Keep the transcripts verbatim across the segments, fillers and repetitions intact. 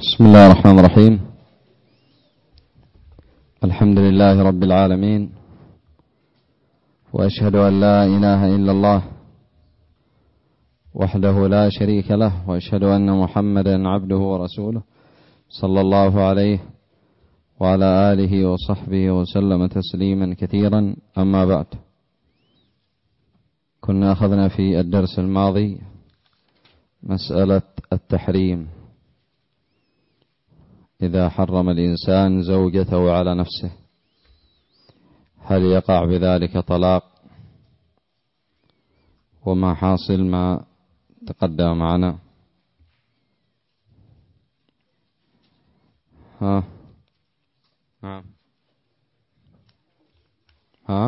بسم الله الرحمن الرحيم. الحمد لله رب العالمين، وأشهد أن لا إله إلا الله وحده لا شريك له، وأشهد أن محمدا عبده ورسوله صلى الله عليه وعلى آله وصحبه وسلم تسليما كثيرا. أما بعد، كنا أخذنا في الدرس الماضي مسألة التحريم إذا حرم الإنسان زوجته على نفسه، هل يقع بذلك طلاق؟ وما حاصل ما تقدم معنا. ها ها ها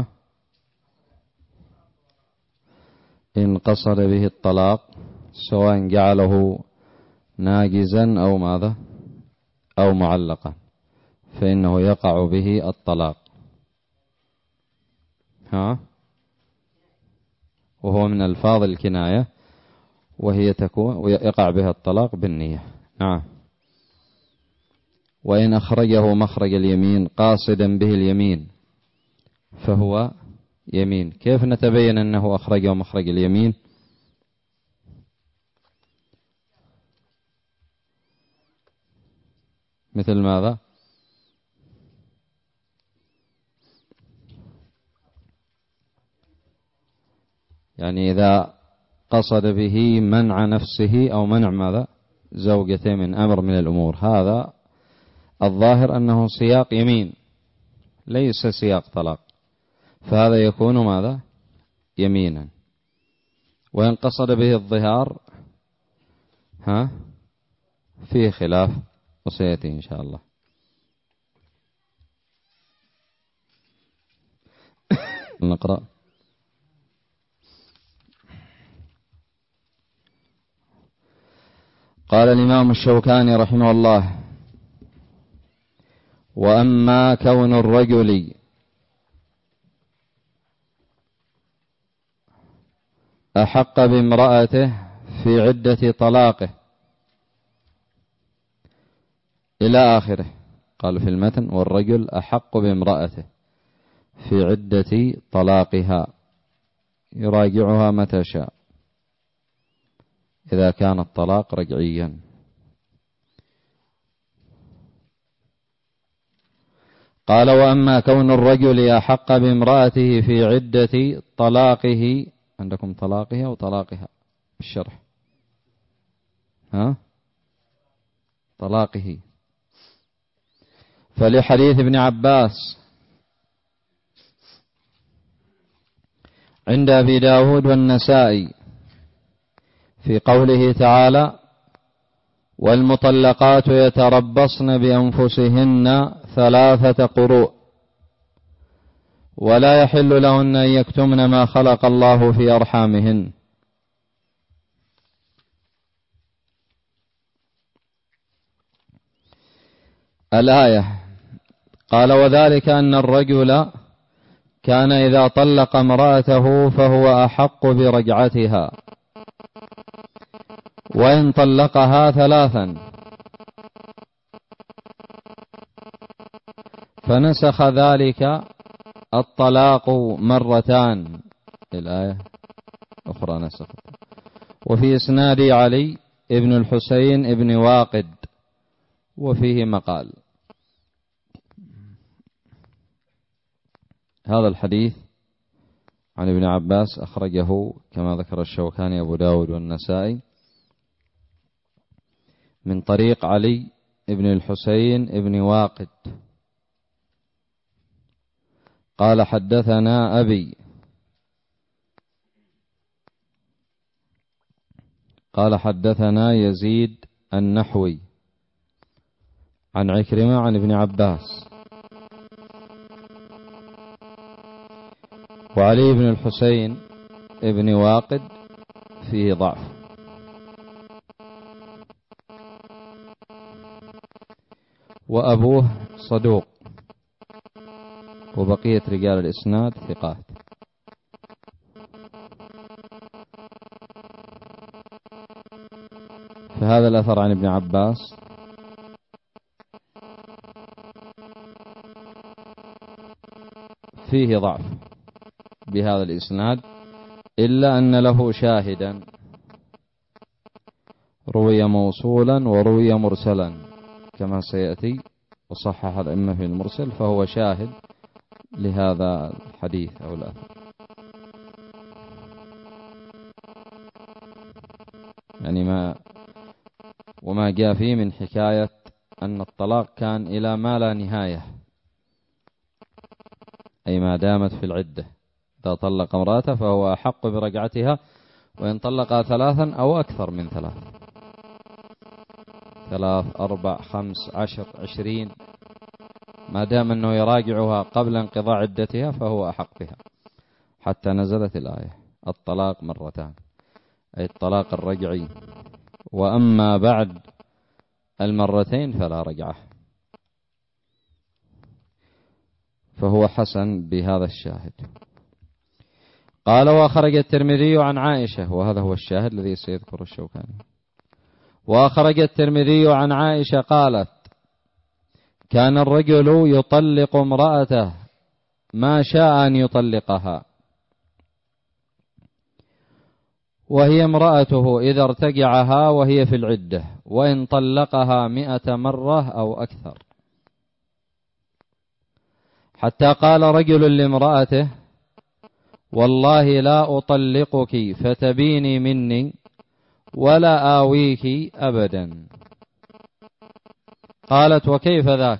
إن قصد به الطلاق، سواء جعله ناجزا أو ماذا أو معلقا، فإنه يقع به الطلاق. ها وهو من ألفاظ الكناية، وهي تكون ويقع بها الطلاق بالنية. نعم. وإن أخرجه مخرج اليمين قاصدا به اليمين فهو يمين. كيف نتبين أنه أخرجه مخرج اليمين؟ مثل ماذا؟ يعني إذا قصد به منع نفسه أو منع ماذا زوجته من أمر من الأمور، هذا الظاهر أنه سياق يمين ليس سياق طلاق، فهذا يكون ماذا يمينا. وإن قصد به الظهار ها فيه خلاف، وسيأتي إن شاء الله. نقرأ. قال الإمام الشوكاني رحمه الله: وأما كون الرجل أحق بامرأته في عدة طلاقه إلى آخره. قال في المتن: والرجل أحق بامرأته في عدة طلاقها يراجعها متى شاء إذا كان الطلاق رجعيا. قال: وأما كون الرجل أحق بامرأته في عدة طلاقه، عندكم طلاقها أو طلاقها بالشرح؟ ها طلاقه. فلحديث ابن عباس عند أبي داود والنسائي في قوله تعالى: والمطلقات يتربصن بأنفسهن ثلاثة قروء ولا يحل لهن أن يكتمن ما خلق الله في أرحامهن. الآية. قال: وذلك أن الرجل كان إذا طلق امرأته فهو أحق برجعتها، وإن طلقها ثلاثا فنسخ ذلك الطلاق مرتان. الآية أخرى نسخت. وفي إسناد علي ابن الحسين ابن واقد، وفيه مقال. هذا الحديث عن ابن عباس أخرجه كما ذكر الشوكاني أبو داود والنسائي من طريق علي ابن الحسين ابن واقد قال: حدثنا أبي قال حدثنا يزيد النحوي عن عكرمة عن ابن عباس. وعلي بن الحسين ابن واقد فيه ضعف. وأبوه صدوق، وبقية رجال الإسناد ثقات. فهذا الأثر عن ابن عباس فيه ضعف بهذا الإسناد، إلا أن له شاهدا روي موصولا وروي مرسلا كما سيأتي، وصحح الأئمة في المرسل، فهو شاهد لهذا الحديث أو الأثر. يعني ما وما جاء فيه من حكاية أن الطلاق كان إلى ما لا نهاية، أي ما دامت في العدة. إذا طلق امرأته فهو أحق برجعتها، وإن طلقها ثلاثا أو أكثر من ثلاث، ثلاث أربع خمس عشر عشرين، ما دام أنه يراجعها قبل انقضاء عدتها فهو أحق بها، حتى نزلت الآية الطلاق مرتان، أي الطلاق الرجعي. وأما بعد المرتين فلا رجعة، فهو حسن بهذا الشاهد. قال: وأخرج الترمذي عن عائشة، وهذا هو الشاهد الذي سيذكر الشوكاني. وأخرج الترمذي عن عائشة قالت: كان الرجل يطلق امرأته ما شاء أن يطلقها، وهي امرأته إذا ارتجعها وهي في العدة، وإن طلقها مئة مرة أو أكثر. حتى قال رجل لامرأته: والله لا أطلقك فتبيني مني ولا آويك أبدا. قالت: وكيف ذاك؟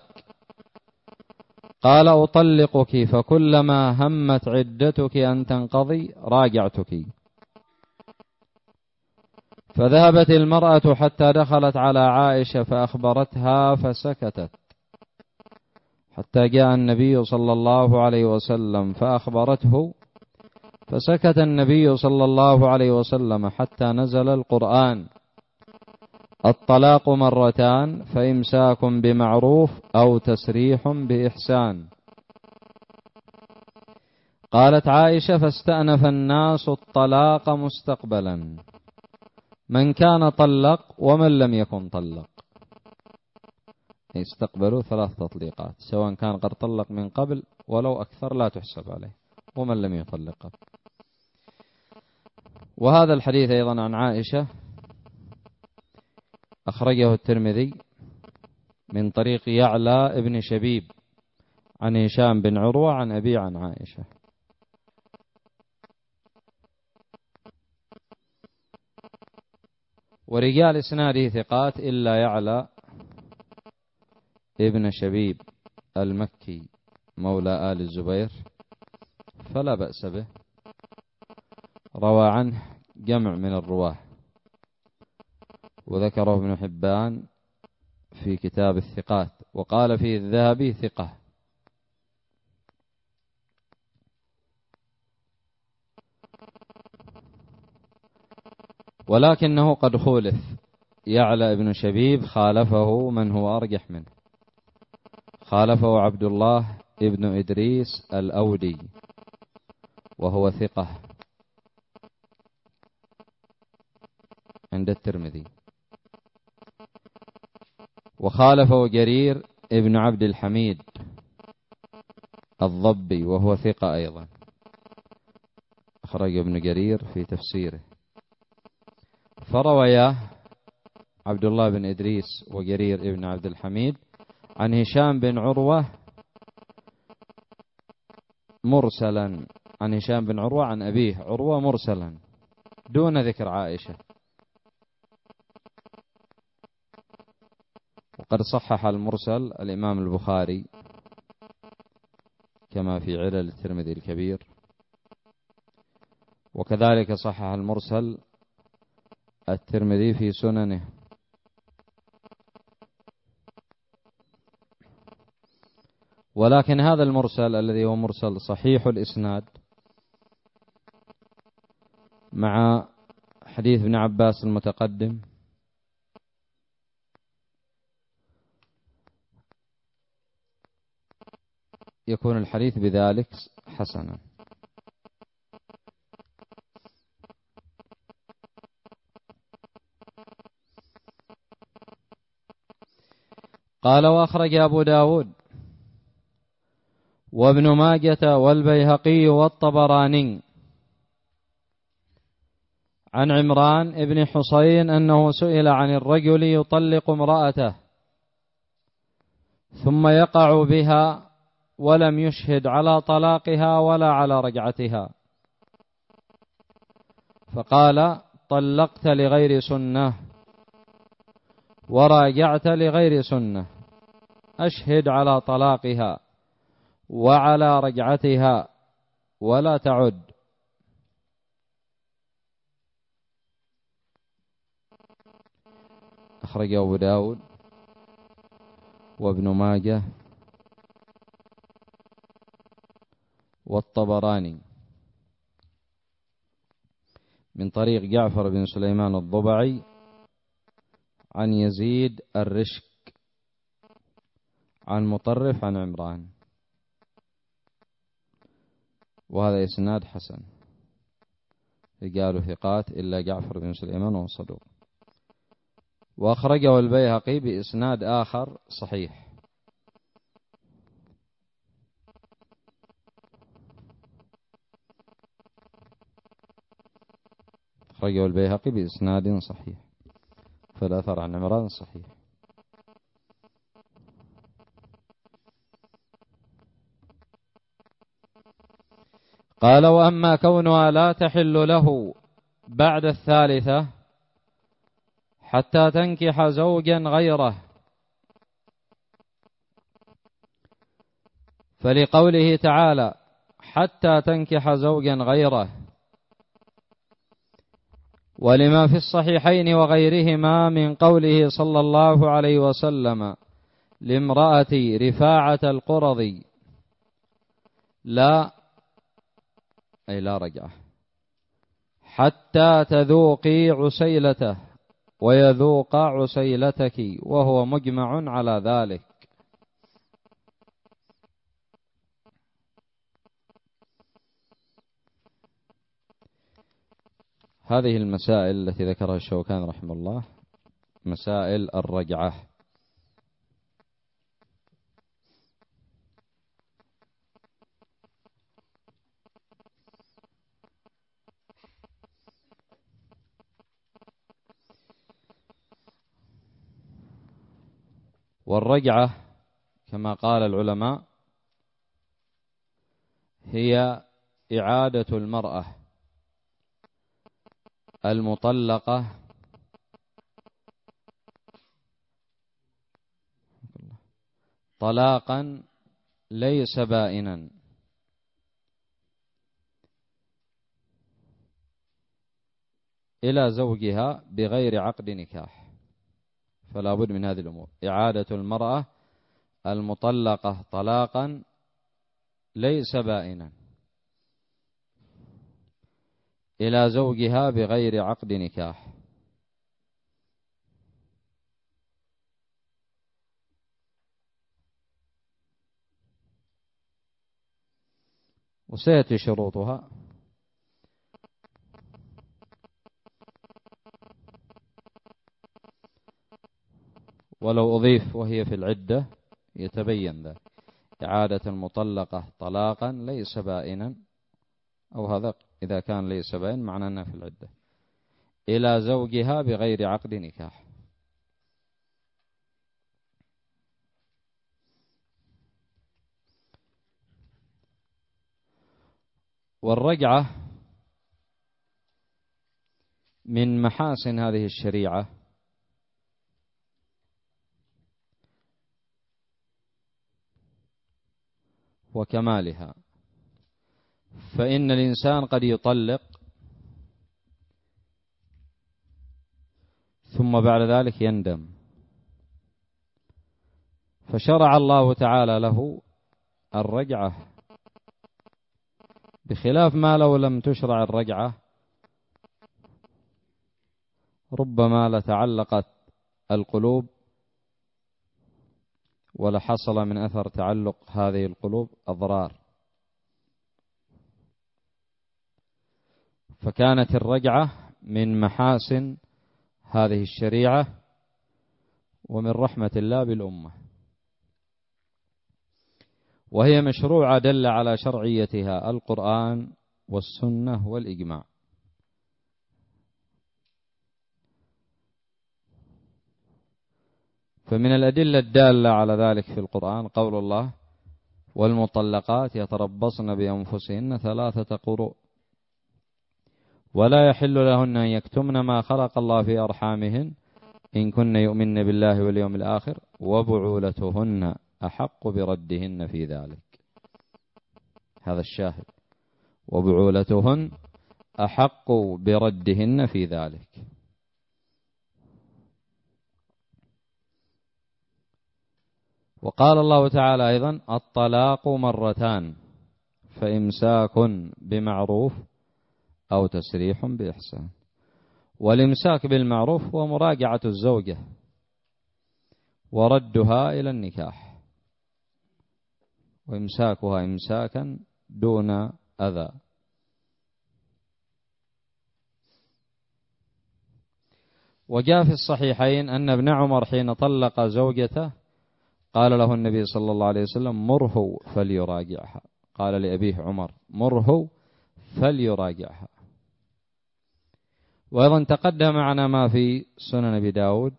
قال: أطلقك فكلما همت عدتك أن تنقضي راجعتك. فذهبت المرأة حتى دخلت على عائشة فأخبرتها فسكتت، حتى جاء النبي صلى الله عليه وسلم فأخبرته، فسكت النبي صلى الله عليه وسلم حتى نزل القرآن: الطلاق مرتان فإمساك بمعروف أو تسريح بإحسان. قالت عائشة: فاستأنف الناس الطلاق مستقبلا، من كان طلق ومن لم يكن طلق. استقبلوا ثلاث تطليقات، سواء كان قد طلق من قبل ولو أكثر لا تحسب عليه، ومن لم يطلق. وهذا الحديث أيضا عن عائشة أخرجه الترمذي من طريق يعلى ابن شبيب عن هشام بن عروة عن أبي عن عائشة. ورجال إسناده ثقات إلا يعلى ابن شبيب المكي مولى آل الزبير، فلا بأس به، روى عنه جمع من الرواه، وذكره ابن حبان في كتاب الثقات، وقال فيه الذهبي ثقة. ولكنه قد خولف، يعلى ابن شبيب خالفه من هو أرجح منه، خالفه عبد الله ابن إدريس الأودي وهو ثقة عند الترمذي، وخالفه جرير ابن عبد الحميد الضبي وهو ثقة أيضا، أخرج ابن جرير في تفسيره. فروياه عبد الله بن إدريس وجرير ابن عبد الحميد عن هشام بن عروة مرسلا، عن هشام بن عروة عن أبيه عروة مرسلا دون ذكر عائشة. وقد صحح المرسل الإمام البخاري كما في علل الترمذي الكبير، وكذلك صحح المرسل الترمذي في سننه. ولكن هذا المرسل الذي هو مرسل صحيح الإسناد مع حديث ابن عباس المتقدم يكون الحديث بذلك حسنا. قال: وأخرج أبو داود وابن ماجة والبيهقي والطبراني عن عمران بن حصين أنه سئل عن الرجل يطلق امرأته ثم يقع بها ولم يشهد على طلاقها ولا على رجعتها، فقال: طلقت لغير سنة وراجعت لغير سنة، أشهد على طلاقها وعلى رجعتها ولا تعد. أخرجه أبو داود وابن ماجه والطبراني من طريق جعفر بن سليمان الضبعي عن يزيد الرشك عن مطرف عن عمران، وهذا إسناد حسن، قالوا ثقات إلا جعفر بن سليمان وهو صدوق. وأخرجه البيهقي بإسناد آخر صحيح. أخرجه البيهقي بإسناد صحيح، فالأثر عن عمران صحيح. قال: وأما كونها لا تحل له بعد الثالثة حتى تنكح زوجا غيره، فلقوله تعالى: حتى تنكح زوجا غيره، ولما في الصحيحين وغيرهما من قوله صلى الله عليه وسلم لامرأة رفاعة القرظي: لا أي لا رجعة حتى تذوقي عسيلته ويذوق عسيلتك، وهو مجمع على ذلك. هذه المسائل التي ذكرها الشوكاني رحمه الله مسائل الرجعة. والرجعة كما قال العلماء هي إعادة المرأة المطلقة طلاقا ليس بائنا إلى زوجها بغير عقد نكاح، فلا بد من هذه الأمور: إعادة المرأة المطلقة طلاقا ليس بائنا إلى زوجها بغير عقد نكاح. وسيأتي شروطها. ولو أضيف وهي في العدة يتبين ذلك: إعادة المطلقة طلاقا ليس بائنا، أو هذا إذا كان ليس بائن معناه أنها في العدة، إلى زوجها بغير عقد نكاح. والرجعة من محاسن هذه الشريعة وكمالها، فإن الإنسان قد يطلق ثم بعد ذلك يندم، فشرع الله تعالى له الرجعة، بخلاف ما لو لم تشرع الرجعة ربما لتعلقت القلوب ولحصل من أثر تعلق هذه القلوب أضرار. فكانت الرجعة من محاسن هذه الشريعة ومن رحمة الله بالأمة. وهي مشروعة دل على شرعيتها القرآن والسنة والإجماع. فمن الأدلة الدالة على ذلك في القرآن قول الله: والمطلقات يتربصن بأنفسهن ثلاثة قروء ولا يحل لهن أن يكتمن ما خلق الله في أرحامهن إن كن يؤمن بالله واليوم الآخر وبعولتهن أحق بردهن في ذلك. هذا الشاهد: وبعولتهن أحق بردهن في ذلك. وقال الله تعالى أيضا: الطلاق مرتان فإمساك بمعروف أو تسريح بإحسان. والإمساك بالمعروف هو مراجعة الزوجة وردها إلى النكاح، وإمساكها إمساكا دون أذى. وجاء في الصحيحين أن ابن عمر حين طلق زوجته قال له النبي صلى الله عليه وسلم: مره فليراجعها. قال لأبيه عمر: مره فليراجعها. وأيضا تقدم معنا ما في سنن أبي داود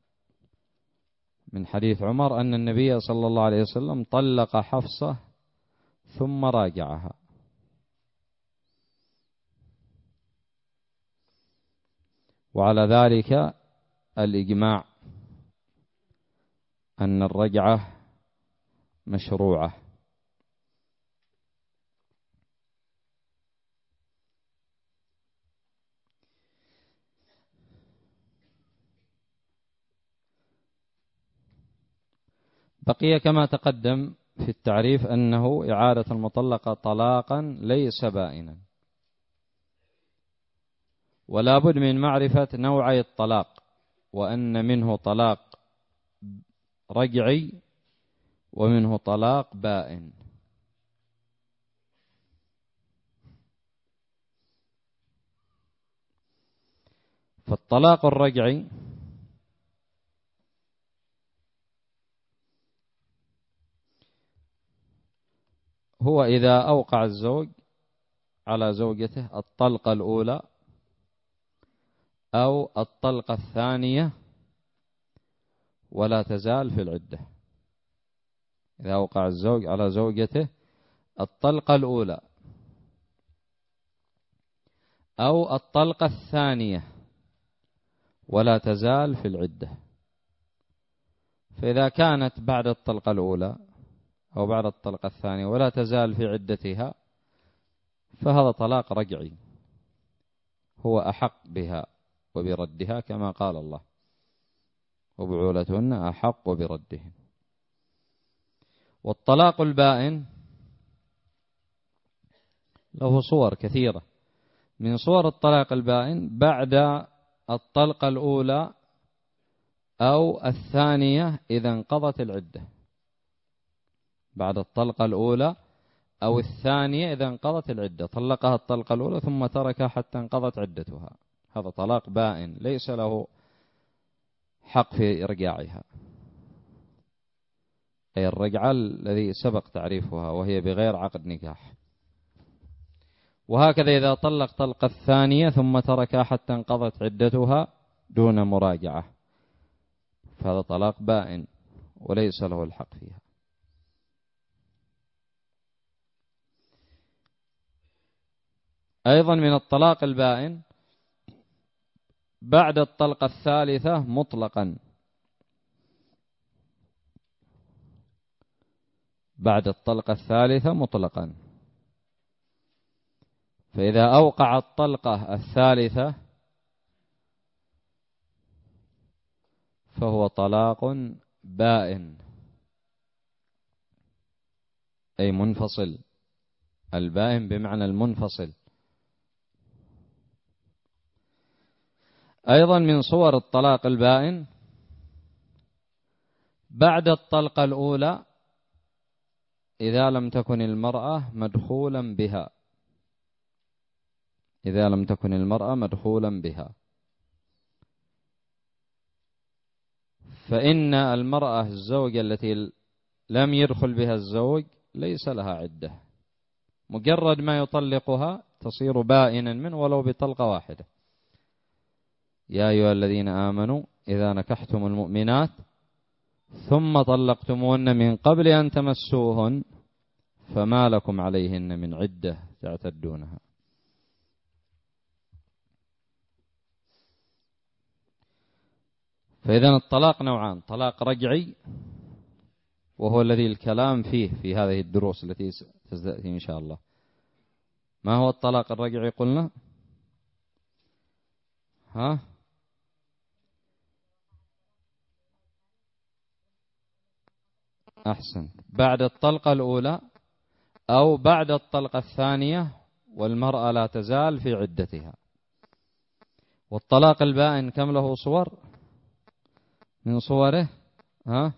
من حديث عمر أن النبي صلى الله عليه وسلم طلق حفصة ثم راجعها. وعلى ذلك الإجماع أن الرجعة مشروعة. بقي كما تقدم في التعريف أنه إعادة المطلقة طلاقا ليس بائنا، ولا بد من معرفة نوعي الطلاق، وأن منه طلاق رجعي ومنه طلاق بائن. فالطلاق الرجعي هو إذا أوقع الزوج على زوجته الطلقة الأولى أو الطلقة الثانية ولا تزال في العدة. إذا أوقع الزوج على زوجته الطلقة الأولى أو الطلقة الثانية ولا تزال في العدة. فإذا كانت بعد الطلقة الأولى أو بعد الطلقة الثانية ولا تزال في عدتها فهذا طلاق رجعي، هو أحق بها وبردها كما قال الله: وبعولتهن أحق بردهن. والطلاق البائن له صور كثيرة. من صور الطلاق البائن بعد الطلقة الأولى أو الثانية إذا انقضت العدة. بعد الطلقة الأولى أو الثانية إذا انقضت العدة، طلقها الطلقة الأولى ثم تركها حتى انقضت عدتها، هذا طلاق بائن ليس له حق في إرجاعها، أي الرجعة الذي سبق تعريفها وهي بغير عقد نكاح. وهكذا إذا طلق طلقة الثانية ثم تركها حتى انقضت عدتها دون مراجعة فهذا طلاق بائن وليس له الحق فيها. أيضا من الطلاق البائن بعد الطلقة الثالثة مطلقا، بعد الطلقة الثالثة مطلقا. فإذا أوقع الطلقة الثالثة فهو طلاق بائن أي منفصل. البائن بمعنى المنفصل. أيضا من صور الطلاق البائن بعد الطلقة الأولى إذا لم تكن المرأة مدخولا بها، إذا لم تكن المرأة مدخولا بها، فإن المرأة الزوجة التي لم يدخل بها الزوج ليس لها عدة، مجرد ما يطلقها تصير بائنا منه ولو بطلقة واحدة. يا أيها الذين آمنوا إذا نكحتم المؤمنات ثم طلقتموهن من قبل أن تمسوهن فما لكم عليهن من عدة تعتدونها. فإذا الطلاق نوعان: طلاق رجعي وهو الذي الكلام فيه في هذه الدروس التي ستأتي إن شاء الله. ما هو الطلاق الرجعي قلنا؟ ها؟ أحسن، بعد الطلقة الأولى أو بعد الطلقة الثانية والمرأة لا تزال في عدتها. والطلاق البائن كم له صور؟ من صوره ها؟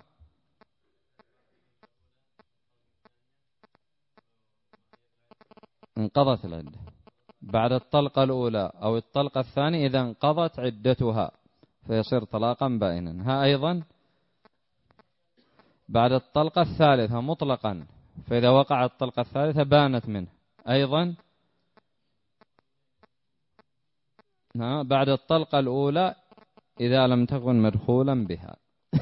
انقضت العدة بعد الطلقة الأولى أو الطلقة الثانية إذا انقضت عدتها فيصير طلاقا بائنا. ها أيضا بعد الطلقة الثالثة مطلقا، فإذا وقعت الطلقة الثالثة بانت منه أيضا. بعد الطلقة الأولى إذا لم تكن مدخولا بها.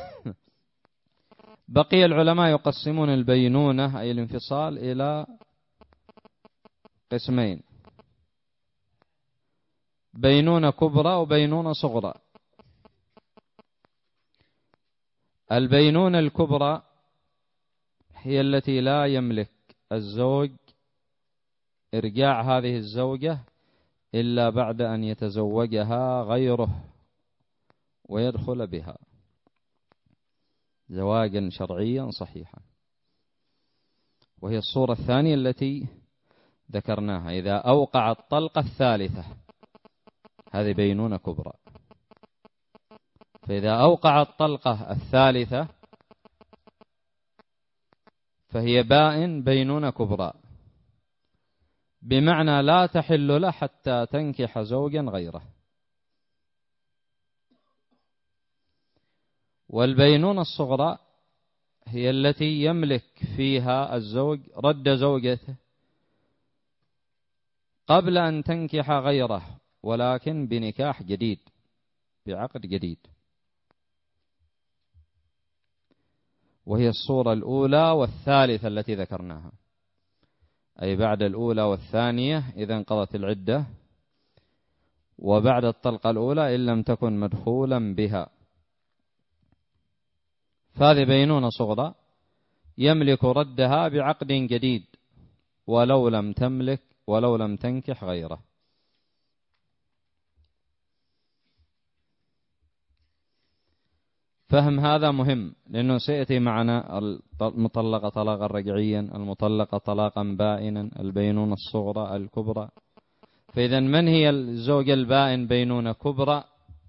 بقي العلماء يقسمون البينونة أي الانفصال إلى قسمين: بينونة كبرى وبينونة صغرى. البينونة الكبرى هي التي لا يملك الزوج إرجاع هذه الزوجة إلا بعد أن يتزوجها غيره ويدخل بها زواجا شرعيا صحيحا، وهي الصورة الثانية التي ذكرناها: إذا أوقع الطلقة الثالثة، هذه بينونة كبرى. فإذا أوقع الطلقة الثالثة فهي بائن بينونة كبرى، بمعنى لا تحل له حتى تنكح زوجا غيره. والبينونة الصغرى هي التي يملك فيها الزوج رد زوجته قبل أن تنكح غيره، ولكن بنكاح جديد، بعقد جديد، وهي الصورة الأولى والثالثة التي ذكرناها، أي بعد الأولى والثانية إذا انقضت العدة، وبعد الطلقة الأولى إن لم تكن مدخولا بها. فهذه بينونة صغرى يملك ردها بعقد جديد ولو لم تملك ولو لم تنكح غيره. فهم هذا مهم، لأنه سيأتي معنا المطلقة طلاقا رجعيا، المطلقة طلاقا بائنا، البينونة الصغرى الكبرى. فإذا من هي الزوجة البائن بينونة كبرى؟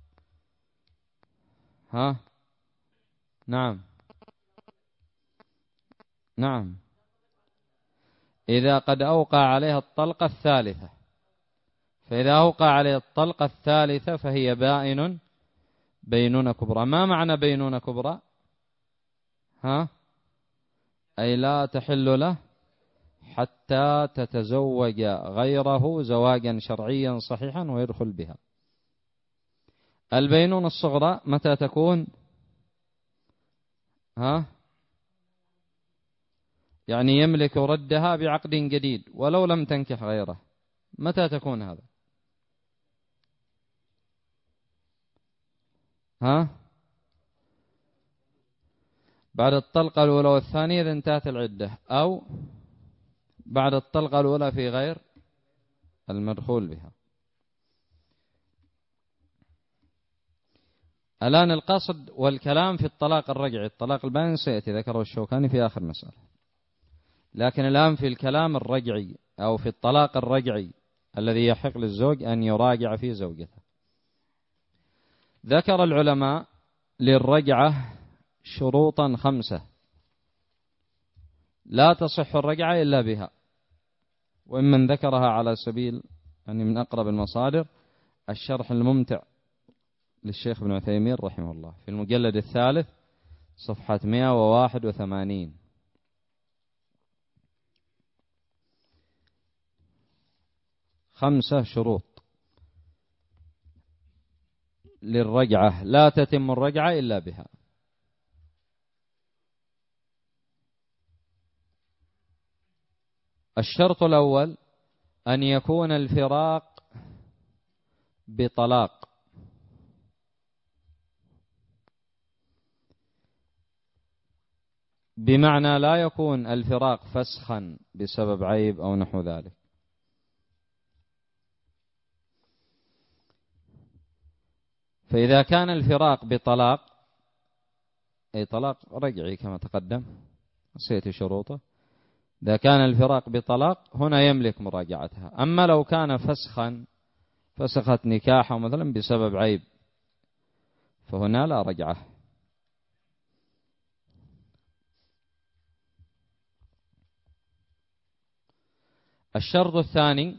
ها؟ نعم نعم إذا قد أوقع عليها الطلقة الثالثة. فإذا أوقع عليها الطلقة الثالثة فهي بائن بينونة كبرى. ما معنى بينونة كبرى؟ ها؟ أي لا تحل له حتى تتزوج غيره زواجا شرعيا صحيحا ويدخل بها. البينونة الصغرى متى تكون؟ ها؟ يعني يملك ردها بعقد جديد ولو لم تنكح غيره. متى تكون هذا؟ ها؟ بعد الطلقة الأولى والثانية إذا انتهت العدة، أو بعد الطلقة الأولى في غير المدخول بها. الآن القصد والكلام في الطلاق الرجعي. الطلاق البائن سيأتي ذكره الشوكاني في آخر مسألة، لكن الآن في الكلام الرجعي أو في الطلاق الرجعي الذي يحق للزوج أن يراجع في زوجته. ذكر العلماء للرجعة شروطا خمسة لا تصح الرجعة إلا بها، ومن ذكرها على سبيل يعني من أقرب المصادر الشرح الممتع للشيخ ابن عثيمين رحمه الله في المجلد الثالث صفحة مئة وواحد وثمانين. خمسة شروط للرجعة لا تتم الرجعة إلا بها. الشرط الأول أن يكون الفراق بطلاق، بمعنى لا يكون الفراق فسخا بسبب عيب أو نحو ذلك. فإذا كان الفراق بطلاق أي طلاق رجعي كما تقدم سيأتي شروطه، إذا كان الفراق بطلاق هنا يملك مراجعتها. أما لو كان فسخا فسخت نكاحه مثلا بسبب عيب فهنا لا رجعه. الشرط الثاني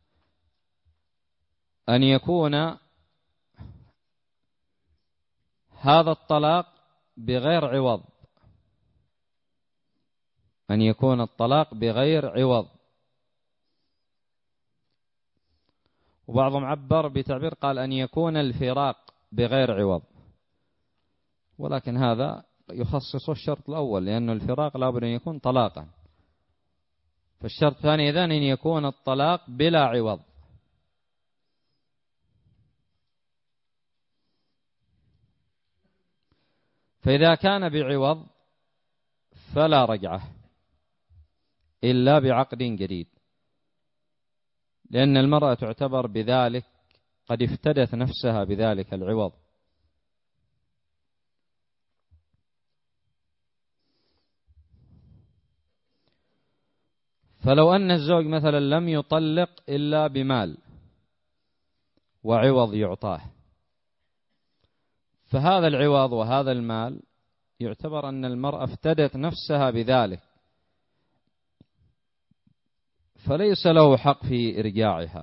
أن يكون هذا الطلاق بغير عوض، أن يكون الطلاق بغير عوض. وبعضهم عبر بتعبير قال أن يكون الفراق بغير عوض، ولكن هذا يخصص الشرط الأول لأن الفراق لابد أن يكون طلاقا. فالشرط الثاني إذن أن يكون الطلاق بلا عوض. فإذا كان بعوض فلا رجعة إلا بعقد جديد، لأن المرأة تعتبر بذلك قد افتدت نفسها بذلك العوض. فلو أن الزوج مثلا لم يطلق إلا بمال وعوض يعطاه، فهذا العوض وهذا المال يعتبر أن المرأة افتدت نفسها بذلك، فليس له حق في إرجاعها،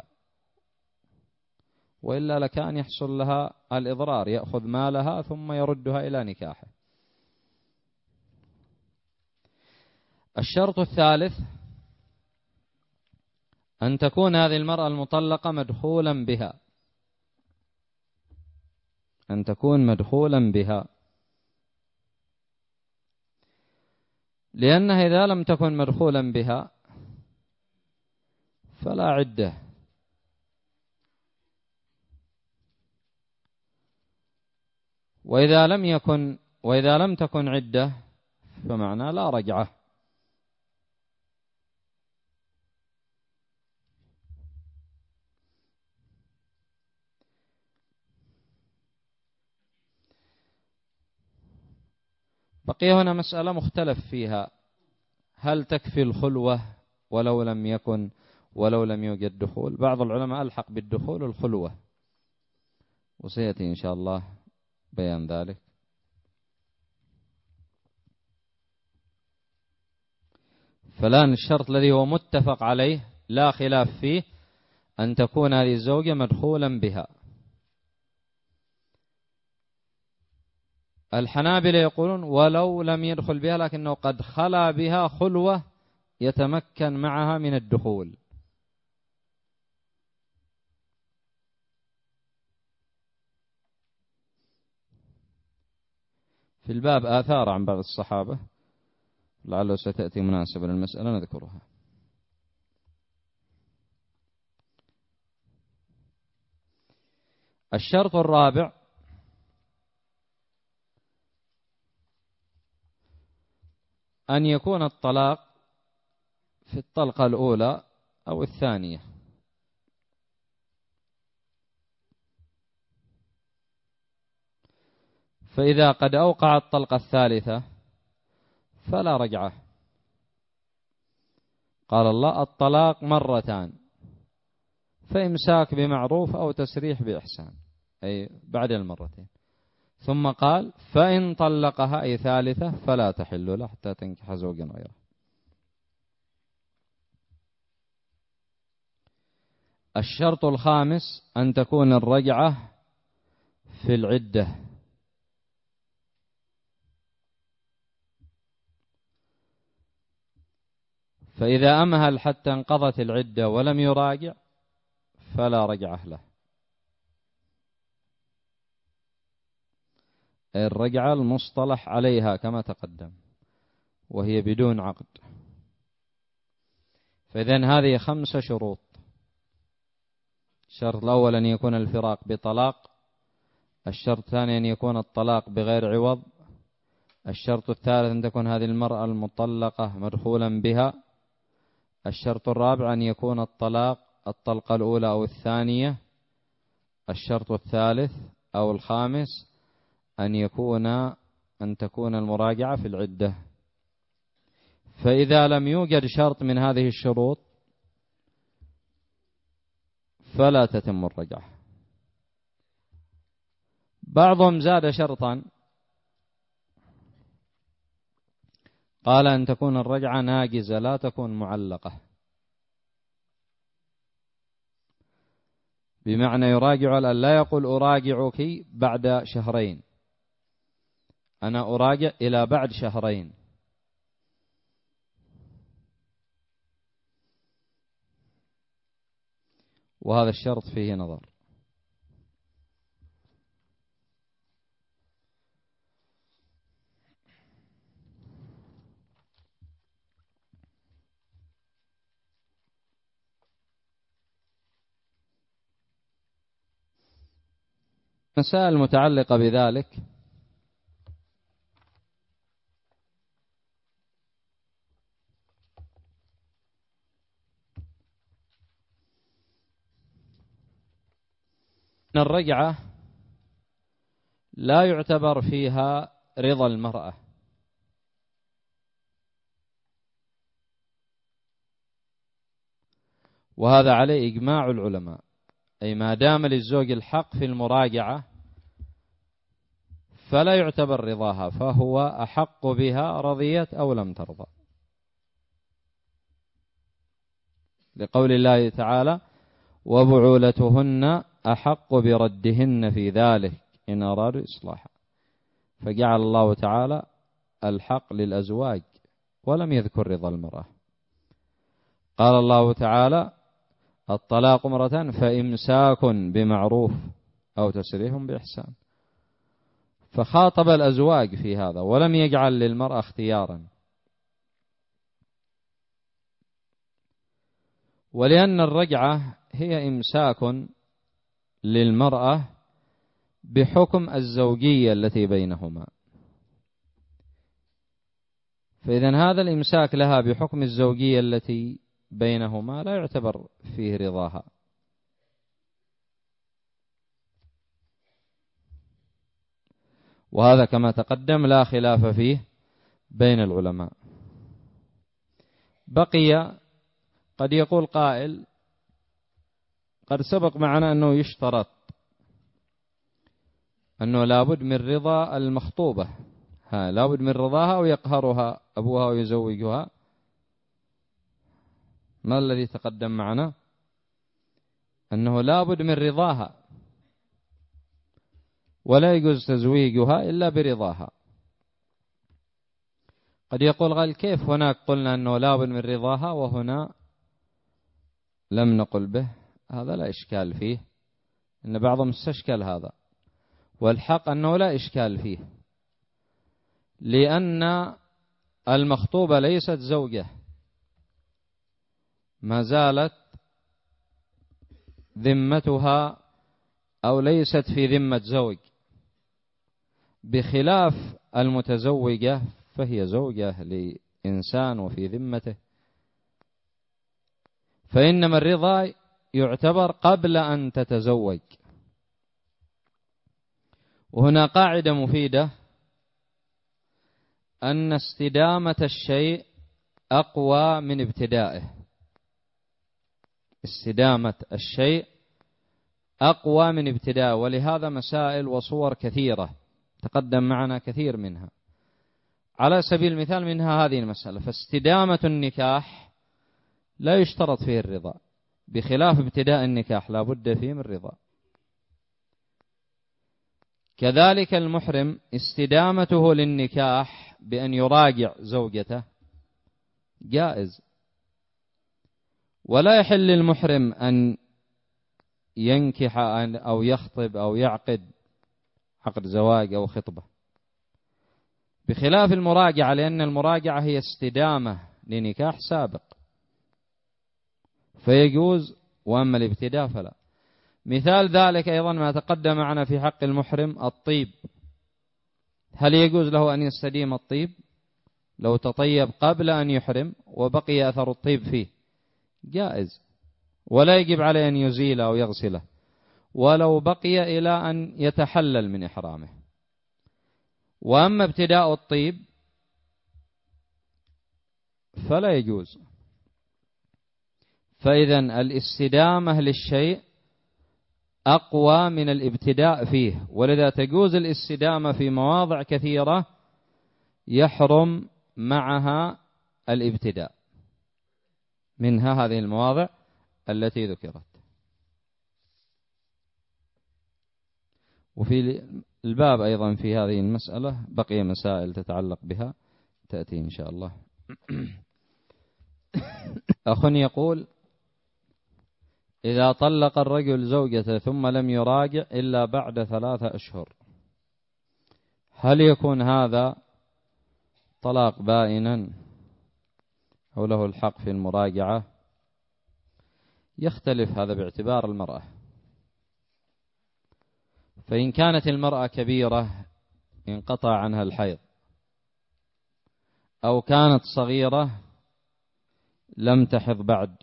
وإلا لكان يحصل لها الإضرار، يأخذ مالها ثم يردها إلى نكاحه. الشرط الثالث أن تكون هذه المرأة المطلقة مدخولا بها، أن تكون مدخولا بها، لأنها إذا لم تكن مدخولا بها فلا عدة، وإذا لم يكن وإذا لم تكن عدة فمعنى لا رجعة. بقي هنا مسألة مختلف فيها، هل تكفي الخلوة ولو لم يكن ولو لم يوجد دخول؟ بعض العلماء ألحق بالدخول الخلوة، وسيأتي إن شاء الله بيان ذلك. فالآن الشرط الذي هو متفق عليه لا خلاف فيه أن تكون هذه الزوجة مدخولا بها. الحنابلة يقولون ولو لم يدخل بها لكنه قد خلا بها خلوة يتمكن معها من الدخول. في الباب آثار عن بعض الصحابة لعله ستأتي مناسبة للمسألة نذكرها. الشرط الرابع أن يكون الطلاق في الطلقة الأولى أو الثانية. فإذا قد أوقع الطلقة الثالثة فلا رجعة. قال الله الطلاق مرتان فإمساك بمعروف أو تسريح بإحسان، أي بعد المرتين. ثم قال فإن طلقها أي ثالثة فلا تحل له حتى تنكح زوجا غيره. الشرط الخامس أن تكون الرجعة في العدة. فإذا أمهل حتى انقضت العدة ولم يراجع فلا رجعة له. الرجعة المصطلح عليها كما تقدم، وهي بدون عقد. فإذن هذه خمسة شروط. الشرط الأول أن يكون الفراق بطلاق، الشرط الثاني أن يكون الطلاق بغير عوض، الشرط الثالث أن تكون هذه المرأة المطلقة مدخولا بها، الشرط الرابع أن يكون الطلاق الطلقة الأولى أو الثانية، الشرط الثالث أو الخامس أن يكون أن تكون المراجعة في العدة. فإذا لم يوجد شرط من هذه الشروط فلا تتم الرجعة. بعضهم زاد شرطا، قال أن تكون الرجعة ناجزة لا تكون معلقة، بمعنى يراجع، لا يقول أراجعك بعد شهرين، أنا أراجع إلى بعد شهرين. وهذا الشرط فيه نظر. مسائل المتعلقة بذلك أن الرجعة لا يعتبر فيها رضا المرأة، وهذا عليه إجماع العلماء، أي ما دام للزوج الحق في المراجعة فلا يعتبر رضاها، فهو أحق بها رضيت أو لم ترضى، لقول الله تعالى وبعولتهن أحق بردهن في ذلك إن أرادوا إصلاحا. فجعل الله تعالى الحق للأزواج ولم يذكر رضا المرأة. قال الله تعالى الطلاق مرة فإمساك بمعروف أو تسريح بإحسان، فخاطب الأزواج في هذا ولم يجعل للمرأة اختيارا. ولأن الرجعة هي إمساك للمرأة بحكم الزوجية التي بينهما، فإذن هذا الإمساك لها بحكم الزوجية التي بينهما لا يعتبر فيه رضاها. وهذا كما تقدم لا خلاف فيه بين العلماء. بقي قد يقول قائل قد سبق معنا أنه يشترط أنه لابد من رضا المخطوبة، ها لابد من رضاها ويقهرها أبوها ويزوجها. ما الذي تقدم معنا؟ أنه لابد من رضاها ولا يجوز تزويجها إلا برضاها. قد يقول قال كيف هناك قلنا أنه لابد من رضاها وهنا لم نقل به؟ هذا لا إشكال فيه، إن بعضهم استشكل هذا، والحق أنه لا إشكال فيه، لأن المخطوبة ليست زوجة، ما زالت ذمتها أو ليست في ذمة زوج، بخلاف المتزوجة فهي زوجة لإنسان وفي ذمته. فإنما الرضا يعتبر قبل أن تتزوج. وهنا قاعدة مفيدة أن استدامة الشيء أقوى من ابتدائه. استدامة الشيء أقوى من ابتدائه، ولهذا مسائل وصور كثيرة تقدم معنا كثير منها. على سبيل المثال منها هذه المسألة، فاستدامة النكاح لا يشترط فيه الرضا، بخلاف ابتداء النكاح لا بد فيه من الرضا. كذلك المحرم استدامته للنكاح بأن يراجع زوجته جائز، ولا يحل للمحرم أن ينكح أو يخطب أو يعقد عقد زواج أو خطبة، بخلاف المراجعة، لأن المراجعة هي استدامة لنكاح سابق فيجوز، وأما الابتداء فلا. مثال ذلك أيضا ما تقدم معنا في حق المحرم الطيب، هل يجوز له أن يستديم الطيب لو تطيب قبل أن يحرم وبقي أثر الطيب فيه؟ جائز، ولا يجب عليه أن يزيله أو يغسله، ولو بقي إلى أن يتحلل من إحرامه. وأما ابتداء الطيب فلا يجوز. فإذن الاستدامة للشيء أقوى من الابتداء فيه، ولذا تجوز الاستدامة في مواضع كثيرة يحرم معها الابتداء، منها هذه المواضع التي ذكرت. وفي الباب أيضا في هذه المسألة بقي مسائل تتعلق بها تأتي إن شاء الله. أخ يقول: إذا طلق الرجل زوجته ثم لم يراجع إلا بعد ثلاثة أشهر، هل يكون هذا طلاق بائنا أو له الحق في المراجعة؟ يختلف هذا باعتبار المرأة. فإن كانت المرأة كبيرة انقطع عنها الحيض، أو كانت صغيرة لم تحض بعد،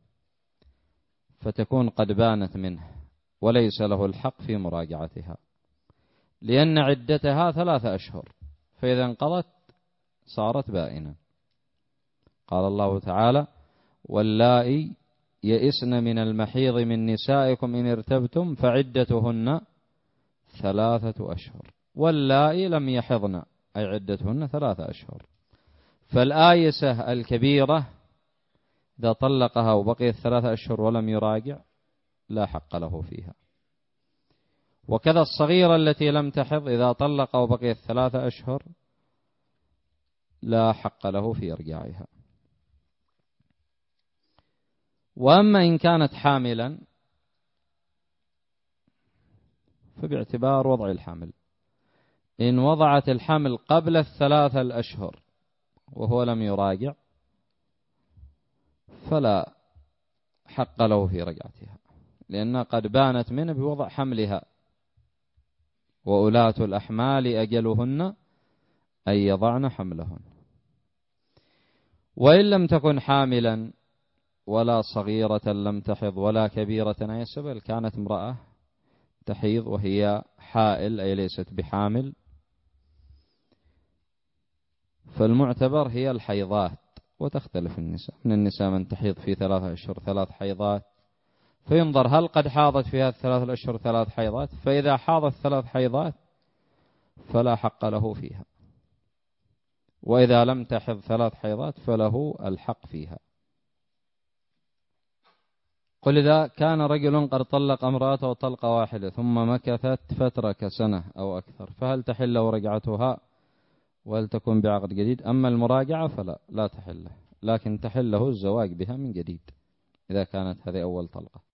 فتكون قد بانت منه وليس له الحق في مراجعتها، لأن عدتها ثلاثة أشهر، فإذا انقضت صارت بائنة. قال الله تعالى: واللائي يئسن من المحيض من نسائكم إن ارتبتم فعدتهن ثلاثة أشهر، واللائي لم يحضن أي عدتهن ثلاثة أشهر. فالآيسة الكبيرة إذا طلقها وبقيت ثلاثة أشهر ولم يراجع لا حق له فيها، وكذا الصغيرة التي لم تحض إذا طلق وبقيت ثلاثة أشهر لا حق له في إرجاعها. وأما إن كانت حاملا فباعتبار وضع الحمل، إن وضعت الحمل قبل الثلاثة الأشهر وهو لم يراجع فلا حق له في رجعتها، لأنها قد بانت منه بوضع حملها، وأولاة الأحمال أجلهن أن يضعن حملهن. وإن لم تكن حاملا ولا صغيرة لم تحض ولا كبيرة أي سبل، كانت امرأة تحيض وهي حائل أي ليست بحامل، فالمعتبر هي الحيضات، وتختلف النساء، من النساء من تحيض في ثلاثة أشهر ثلاث حيضات، فينظر هل قد حاضت في هذه الثلاث الأشهر ثلاث حيضات، فإذا حاضت ثلاث حيضات فلا حق له فيها، وإذا لم تحض ثلاث حيضات فله الحق فيها. قل إذا كان رجل قد طلق امرأته طلقة واحدة ثم مكثت فترة كسنة أو أكثر، فهل تحل له رجعتها وهل تكون بعقد جديد؟ أما المراجعة فلا لا تحله، لكن تحله الزواج بها من جديد إذا كانت هذه أول طلقة.